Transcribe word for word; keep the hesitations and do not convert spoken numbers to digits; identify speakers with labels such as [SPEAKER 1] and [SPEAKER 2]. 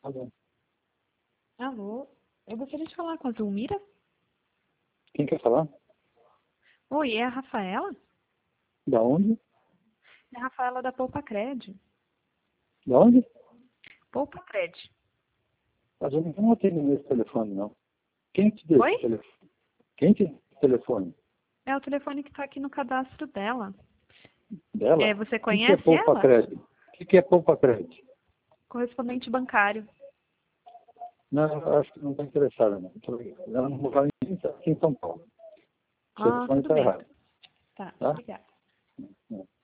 [SPEAKER 1] Alô?
[SPEAKER 2] Alô, eu gostaria de falar com a Zulmira.
[SPEAKER 1] Quem quer falar?
[SPEAKER 2] Oi, é a Rafaela?
[SPEAKER 1] Da onde?
[SPEAKER 2] É a Rafaela da Poupa Cred.
[SPEAKER 1] Da onde?
[SPEAKER 2] Poupa Cred.
[SPEAKER 1] Mas eu não atendo nesse telefone, não. Quem te deu
[SPEAKER 2] Oi?
[SPEAKER 1] esse telefone? Quem te deu esse telefone?
[SPEAKER 2] É o telefone que está aqui no cadastro dela.
[SPEAKER 1] Dela?
[SPEAKER 2] É, você
[SPEAKER 1] O que, que é
[SPEAKER 2] conhece
[SPEAKER 1] poupa
[SPEAKER 2] ela?
[SPEAKER 1] crédito? O que, que é poupa crédito?
[SPEAKER 2] Correspondente bancário.
[SPEAKER 1] Não, eu acho que não está interessada, não. Ela não mora aqui em São Paulo. O
[SPEAKER 2] Ah,
[SPEAKER 1] telefone
[SPEAKER 2] tudo
[SPEAKER 1] está
[SPEAKER 2] bem.
[SPEAKER 1] errado.
[SPEAKER 2] Tá,
[SPEAKER 1] Tá?
[SPEAKER 2] obrigada.